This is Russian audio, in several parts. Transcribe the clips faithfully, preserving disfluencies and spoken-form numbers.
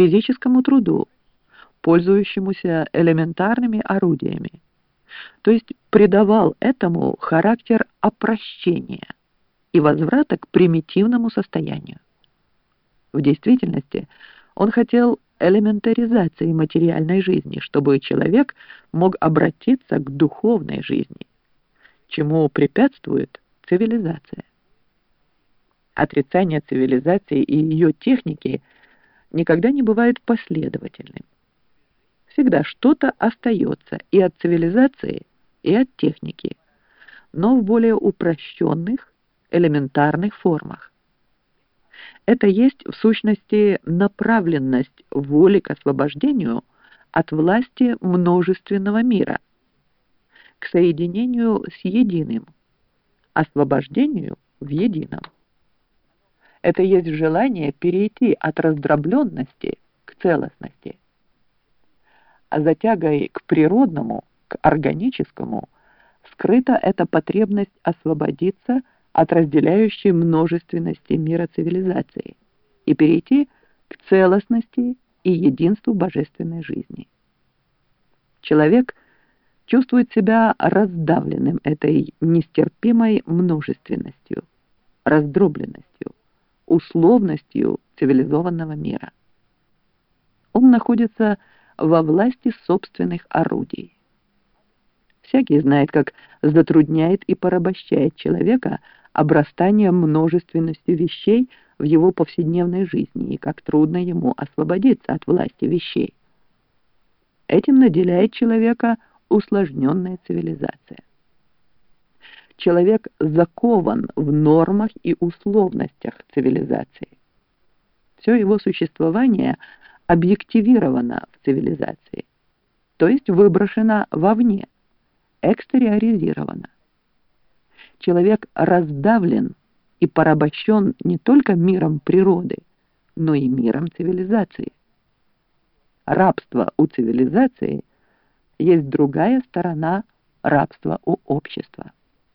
физическому труду, пользующемуся элементарными орудиями, то есть придавал этому характер опрощения и возврата к примитивному состоянию. В действительности он хотел элементаризации материальной жизни, чтобы человек мог обратиться к духовной жизни, чему препятствует цивилизация. Отрицание цивилизации и ее техники никогда не бывает последовательным. Всегда что-то остается и от цивилизации, и от техники, но в более упрощенных, элементарных формах. Это есть в сущности направленность воли к освобождению от власти множественного мира, к соединению с единым, освобождению в едином. Это есть желание перейти от раздробленности к целостности. А за тягой к природному, к органическому, скрыта эта потребность освободиться от разделяющей множественности мира цивилизации и перейти к целостности и единству божественной жизни. Человек чувствует себя раздавленным этой нестерпимой множественностью, раздробленностью, условностью цивилизованного мира. Он находится во власти собственных орудий. Всякий знает, как затрудняет и порабощает человека обрастание множественностью вещей в его повседневной жизни и как трудно ему освободиться от власти вещей. Этим наделяет человека усложненная цивилизация. Человек закован в нормах и условностях цивилизации. Все его существование объективировано в цивилизации, то есть выброшено вовне, экстериоризировано. Человек раздавлен и порабощен не только миром природы, но и миром цивилизации. Рабство у цивилизации есть другая сторона рабства у общества.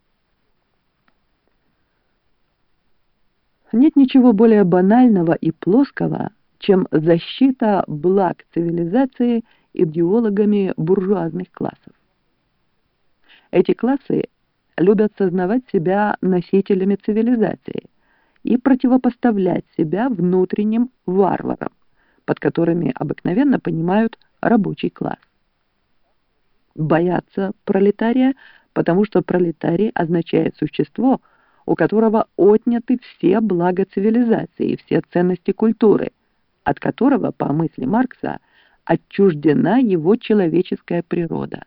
Нет ничего более банального и плоского, чем защита благ цивилизации идеологами буржуазных классов. Эти классы любят сознавать себя носителями цивилизации и противопоставлять себя внутренним варварам, под которыми обыкновенно понимают рабочий класс. Боятся пролетария, потому что пролетарий означает существо, у которого отняты все блага цивилизации и все ценности культуры, от которого, по мысли Маркса, отчуждена его человеческая природа.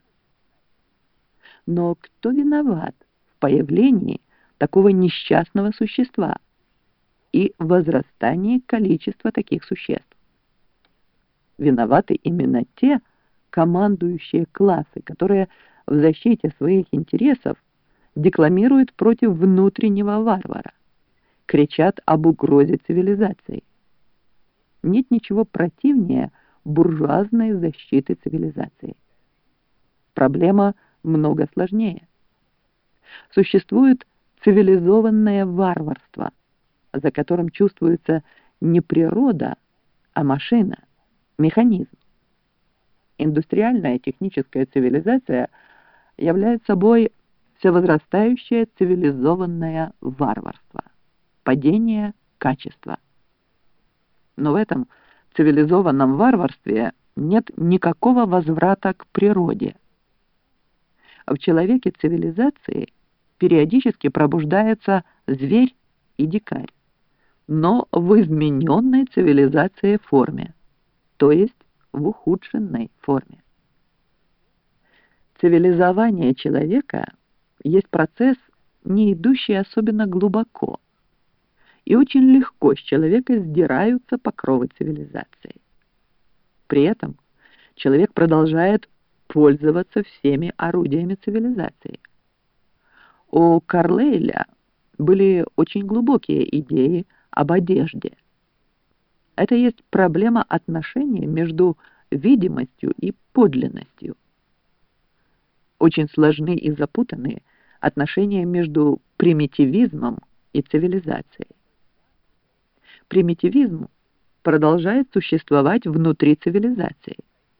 Но кто виноват в появлении такого несчастного существа и возрастании количества таких существ? Виноваты именно те командующие классы, которые в защите своих интересов декламируют против внутреннего варвара, кричат об угрозе цивилизации. Нет ничего противнее буржуазной защиты цивилизации. Проблема много сложнее. Существует цивилизованное варварство, за которым чувствуется не природа, а машина, механизм. Индустриальная техническая цивилизация является собой всевозрастающее цивилизованное варварство, падение качества. Но в этом цивилизованном варварстве нет никакого возврата к природе. В человеке цивилизации периодически пробуждается зверь и дикарь, но в измененной цивилизацией форме, то есть в ухудшенной форме. Цивилизование человека есть процесс, не идущий особенно глубоко, и очень легко с человека сдираются покровы цивилизации. При этом человек продолжает пользоваться всеми орудиями цивилизации. У Карлейля были очень глубокие идеи об одежде. Это есть проблема отношения между видимостью и подлинностью. Очень сложны и запутаны отношения между примитивизмом и цивилизацией. Примитивизм продолжает существовать внутри цивилизации.